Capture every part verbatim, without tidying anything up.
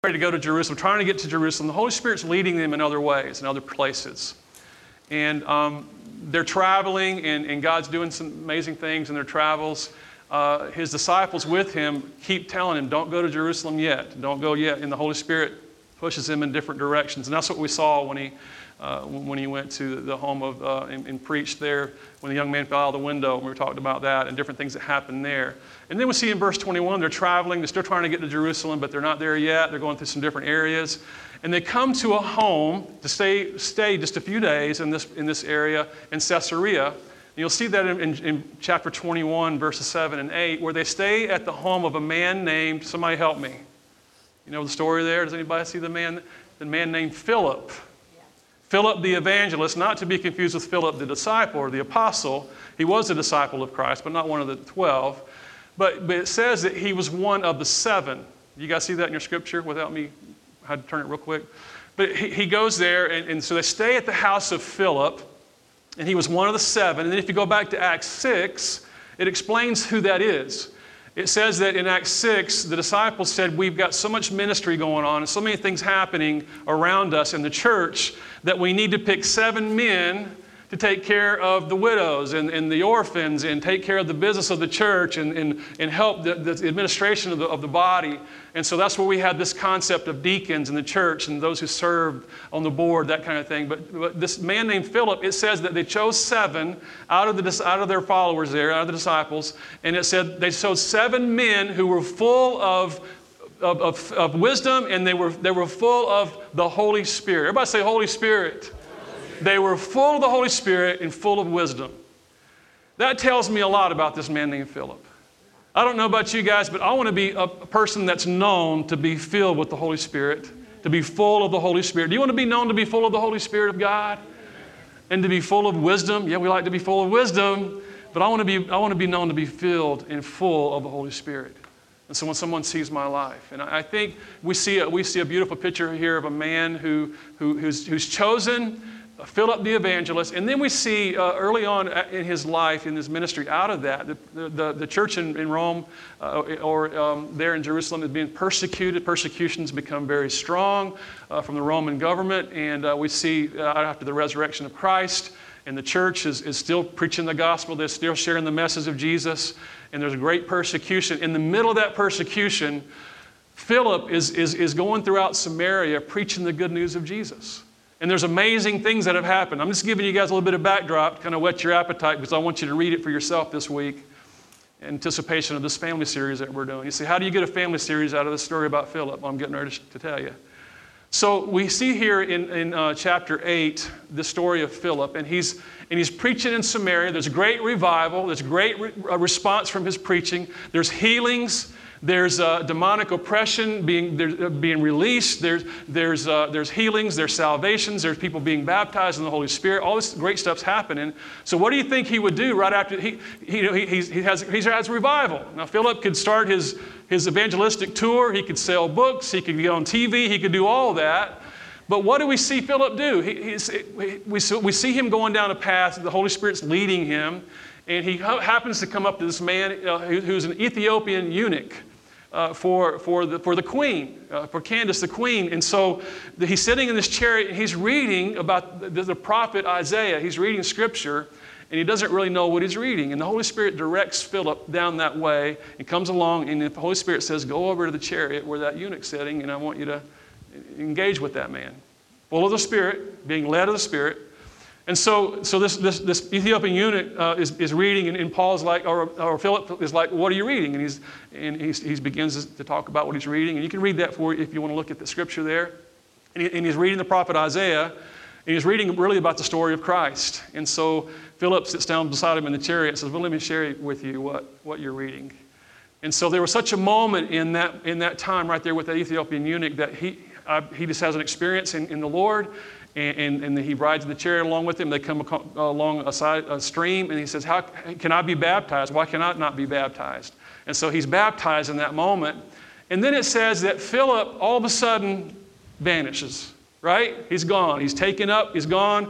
ready to go to Jerusalem, trying to get to Jerusalem. The Holy Spirit's leading them in other ways, in other places. And um, they're traveling, and, and God's doing some amazing things in their travels. Uh, his disciples with him keep telling him, don't go to Jerusalem yet. Don't go yet. And the Holy Spirit pushes him in different directions. And that's what we saw when he uh, when he went to the home of uh, and, and preached there, when the young man fell out of the window. And we were talking about that and different things that happened there. And then we see in verse twenty-one, they're traveling. They're still trying to get to Jerusalem, but they're not there yet. They're going through some different areas. And they come to a home to stay stay just a few days in this in this area in Caesarea. And you'll see that in, in, in chapter twenty-one, verses seven and eight, where they stay at the home of a man named, somebody help me. You know the story there? Does anybody see the man? The man named Philip. Yeah. Philip the evangelist, not to be confused with Philip the disciple or the apostle. He was a disciple of Christ, but not one of the twelve. But, but it says that he was one of the seven. You guys see that in your scripture without me? I had to turn it real quick. But he, he goes there, and, and so they stay at the house of Philip, and he was one of the seven. And then if you go back to Acts six, it explains who that is. It says that in Acts six, the disciples said, we've got so much ministry going on and so many things happening around us in the church that we need to pick seven men to take care of the widows and, and the orphans and take care of the business of the church and, and, and help the, the administration of the, of the body. And so that's where we had this concept of deacons in the church and those who served on the board, that kind of thing. But, but this man named Philip, it says that they chose seven out of, the, out of their followers there, out of the disciples. And it said they chose seven men who were full of, of, of, of wisdom, and they were, they were full of the Holy Spirit. Everybody say Holy Spirit. They were full of the Holy Spirit and full of wisdom. That tells me a lot about this man named Philip. I don't know about you guys, but I want to be a person that's known to be filled with the Holy Spirit, to be full of the Holy Spirit. Do you want to be known to be full of the Holy Spirit of God? And to be full of wisdom? Yeah, we like to be full of wisdom, but I want to be, I want to be known to be filled and full of the Holy Spirit. And so when someone sees my life, and I think we see a, we see a beautiful picture here of a man who, who who's, who's chosen Philip the evangelist, and then we see uh, early on in his life, in his ministry, out of that, the, the, the church in, in Rome uh, or um, there in Jerusalem is being persecuted. Persecutions become very strong uh, from the Roman government, and uh, we see uh, after the resurrection of Christ, and the church is, is still preaching the gospel, they're still sharing the message of Jesus, and there's great persecution. In the middle of that persecution, Philip is, is, is going throughout Samaria preaching the good news of Jesus. And there's amazing things that have happened. I'm just giving you guys a little bit of backdrop to kind of whet your appetite because I want you to read it for yourself this week in anticipation of this family series that we're doing. You see, how do you get a family series out of the story about Philip? Well, I'm getting ready to tell you. So we see here in, in uh, chapter eight the story of Philip, and he's, and he's preaching in Samaria. There's great revival. There's great re- response from his preaching. There's healings. There's uh, demonic oppression being, uh, being released. There's, there's, uh, there's healings. There's salvations. There's people being baptized in the Holy Spirit. All this great stuff's happening. So what do you think he would do right after he, he, he, he, has, he has revival? Now, Philip could start his, his evangelistic tour. He could sell books. He could get on T V. He could do all that. But what do we see Philip do? He, he's, we, we see him going down a path. The Holy Spirit's leading him. And he happens to come up to this man uh, who, who's an Ethiopian eunuch. Uh, for, for, the, for the queen, uh, for Candace the queen. And so the, he's sitting in this chariot and he's reading about the, the prophet Isaiah. He's reading scripture and he doesn't really know what he's reading. And the Holy Spirit directs Philip down that way and comes along, and the Holy Spirit says, go over to the chariot where that eunuch's sitting, and I want you to engage with that man. Full of the Spirit, being led of the Spirit. And so, so this, this, this Ethiopian eunuch uh, is, is reading, and, and Paul's like, or, or Philip is like, what are you reading? And he's and he's, he begins to talk about what he's reading. And you can read that for if you want to look at the scripture there. And, he, and he's reading the prophet Isaiah, and he's reading really about the story of Christ. And so Philip sits down beside him in the chariot and says, well, let me share with you what, what you're reading. And so there was such a moment in that, in that time right there with that Ethiopian eunuch that he, uh, he just has an experience in, in the Lord. And, and, and he rides the chariot along with him. They come along a, side, a stream, and he says, how can I be baptized? Why can I not be baptized? And so he's baptized in that moment. And then it says that Philip all of a sudden vanishes, right? He's gone. He's taken up. He's gone.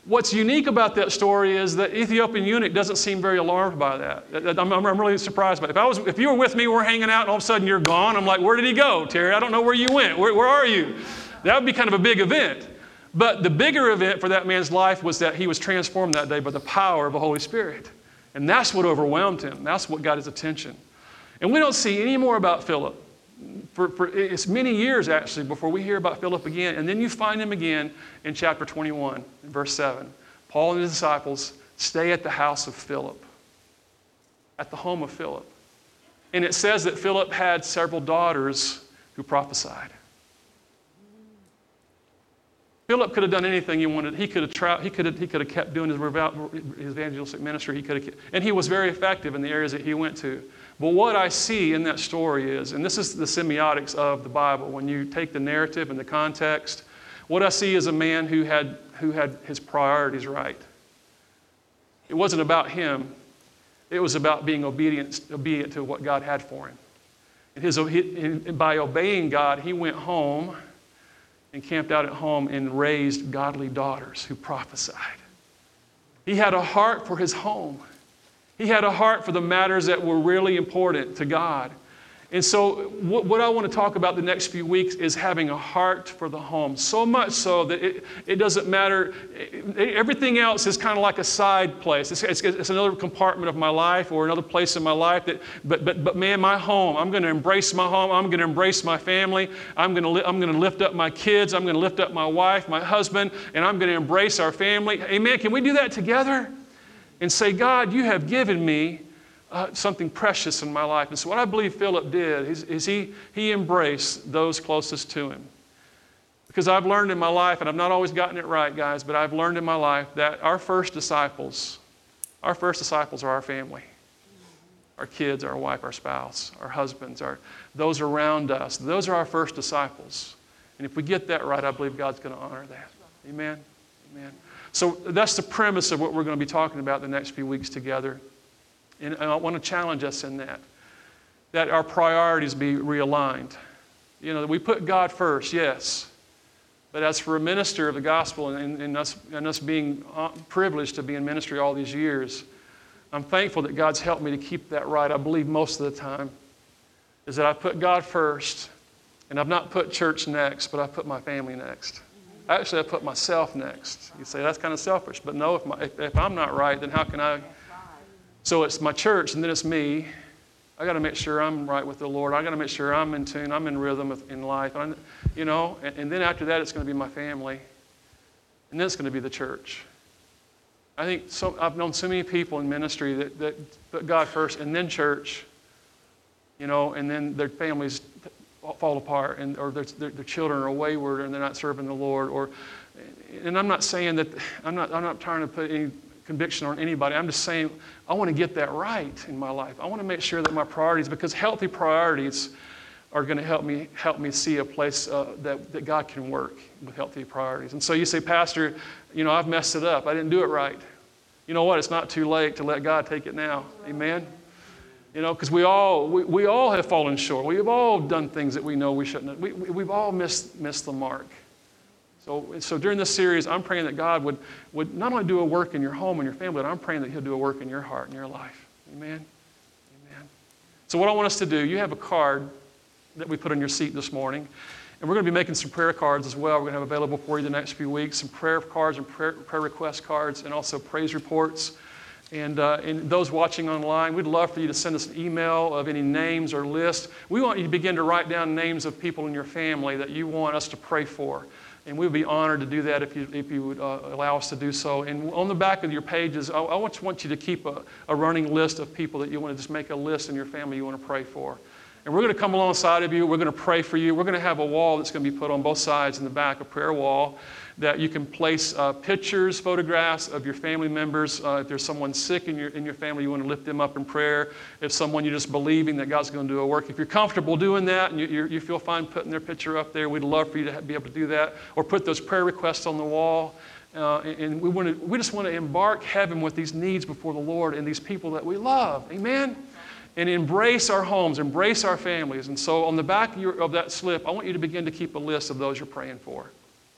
What's unique about that story is that Ethiopian eunuch doesn't seem very alarmed by that. I'm, I'm really surprised by it. If, I was, if you were with me, we're hanging out, and all of a sudden you're gone, I'm like, where did he go, Terry? I don't know where you went. Where, where are you? That would be kind of a big event. But the bigger event for that man's life was that he was transformed that day by the power of the Holy Spirit. And that's what overwhelmed him. That's what got his attention. And we don't see any more about Philip. For, for it's many years, actually, before we hear about Philip again. And then you find him again in chapter twenty-one, in verse seven. Paul and his disciples stay at the house of Philip, at the home of Philip. And it says that Philip had several daughters who prophesied. Philip could have done anything he wanted. He could have, tra- he could have, he could have kept doing his, reval- his evangelistic ministry. He could have, and he was very effective in the areas that he went to. But what I see in that story is, and this is the semiotics of the Bible, when you take the narrative and the context, what I see is a man who had, who had his priorities right. It wasn't about him. It was about being obedient, obedient to what God had for him. And, his, and by obeying God, he went home and camped out at home and raised godly daughters who prophesied. He had a heart for his home. He had a heart for the matters that were really important to God. And so what, what I want to talk about the next few weeks is having a heart for the home. So much so that it, it doesn't matter. It, everything else is kind of like a side place. It's, it's, it's another compartment of my life or another place in my life. That, but, but, but man, my home, I'm going to embrace my home. I'm going to embrace my family. I'm going to, li- I'm going to lift up my kids. I'm going to lift up my wife, my husband, and I'm going to embrace our family. Amen. Can we do that together? And say, God, you have given me Uh, something precious in my life. And so what I believe Philip did is, is he, he embraced those closest to him. Because I've learned in my life, and I've not always gotten it right, guys, but I've learned in my life that our first disciples, our first disciples are our family. Our kids, our wife, our spouse, our husbands, our, those around us. Those are our first disciples. And if we get that right, I believe God's going to honor that. Amen? Amen. So that's the premise of what we're going to be talking about the next few weeks together. And I want to challenge us in that, that our priorities be realigned. You know, that we put God first, yes. But as for a minister of the gospel and, and, us, and us being privileged to be in ministry all these years, I'm thankful that God's helped me to keep that right. I believe most of the time is that I put God first, and I've not put church next, but I put my family next. Actually, I put myself next. You say, that's kind of selfish. But no, if, my, if, if I'm not right, then how can I... So it's my church, and then it's me. I got to make sure I'm right with the Lord. I got to make sure I'm in tune. I'm in rhythm in life. I'm, you know, and, and then after that, it's going to be my family, and then it's going to be the church. I think so, I've known so many people in ministry that, that put God first, and then church. You know, and then their families fall apart, and or their, their, their children are wayward, and they're not serving the Lord. Or, and I'm not saying that I'm not. I'm not trying to put any conviction on anybody. I'm just saying I want to get that right in my life. I want to make sure that my priorities, because healthy priorities are going to help me help me see a place uh, that, that God can work with healthy priorities. And so you say, Pastor, you know, I've messed it up. I didn't do it right. You know what? It's not too late to let God take it now. Amen? You know, because we all we, we all have fallen short. We've all done things that we know we shouldn't have. We, we, we've all missed, missed the mark. So, so during this series, I'm praying that God would, would not only do a work in your home and your family, but I'm praying that He'll do a work in your heart and your life. Amen? Amen. So what I want us to do, you have a card that we put on your seat this morning, and we're going to be making some prayer cards as well. We're going to have available for you the next few weeks, some prayer cards and prayer, prayer request cards, and also praise reports. And, uh, and those watching online, we'd love for you to send us an email of any names or lists. We want you to begin to write down names of people in your family that you want us to pray for. And we would be honored to do that if you, if you would uh, allow us to do so. And on the back of your pages, I, I want, want you to keep a, a running list of people that you want to just make a list in your family you want to pray for. And we're going to come alongside of you. We're going to pray for you. We're going to have a wall that's going to be put on both sides in the back, a prayer wall, that you can place uh, pictures, photographs of your family members. Uh, if there's someone sick in your, in your family, you want to lift them up in prayer. If someone you're just believing that God's going to do a work. If you're comfortable doing that and you, you, you feel fine putting their picture up there, we'd love for you to have, be able to do that. Or put those prayer requests on the wall. Uh, and and we, want to, we just want to embark heaven with these needs before the Lord and these people that we love. Amen? And embrace our homes, embrace our families. And so on the back of, your, of that slip, I want you to begin to keep a list of those you're praying for.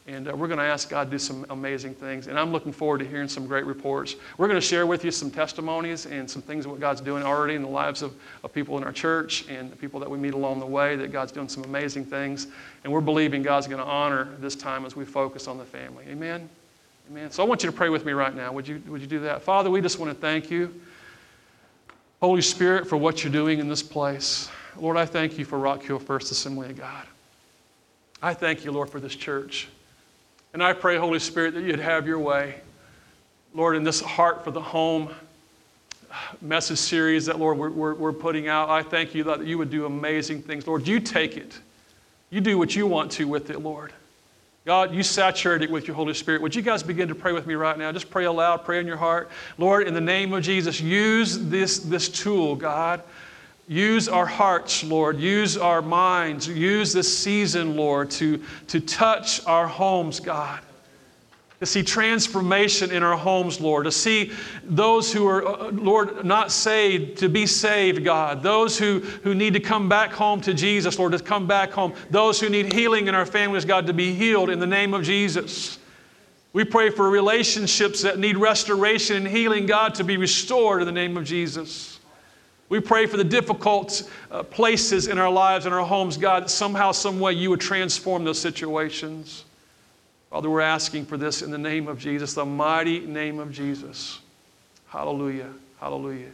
And uh, we're going to ask God to do some amazing things. And I'm looking forward to hearing some great reports. We're going to share with you some testimonies and some things of what God's doing already in the lives of, of people in our church and the people that we meet along the way, that God's doing some amazing things. And we're believing God's going to honor this time as we focus on the family. Amen? Amen. So I want you to pray with me right now. Would you, would you do that? Father, we just want to thank you, Holy Spirit, for what you're doing in this place. Lord, I thank you for Rock Hill First Assembly of God. I thank you, Lord, for this church. And I pray, Holy Spirit, that you'd have your way. Lord, in this Heart for the Home message series that, Lord, we're, we're, we're putting out, I thank you that you would do amazing things. Lord, you take it. You do what you want to with it, Lord. God, you saturate it with your Holy Spirit. Would you guys begin to pray with me right now? Just pray aloud, pray in your heart. Lord, in the name of Jesus, use this, this tool, God. Use our hearts, Lord. Use our minds. Use this season, Lord, to, to touch our homes, God. To see transformation in our homes, Lord. To see those who are, uh, Lord, not saved, to be saved, God. Those who, who need to come back home to Jesus, Lord, to come back home. Those who need healing in our families, God, to be healed in the name of Jesus. We pray for relationships that need restoration and healing, God, to be restored in the name of Jesus. We pray for the difficult uh, places in our lives and our homes, God, that somehow, some way you would transform those situations. Father, we're asking for this in the name of Jesus, the mighty name of Jesus. Hallelujah. Hallelujah.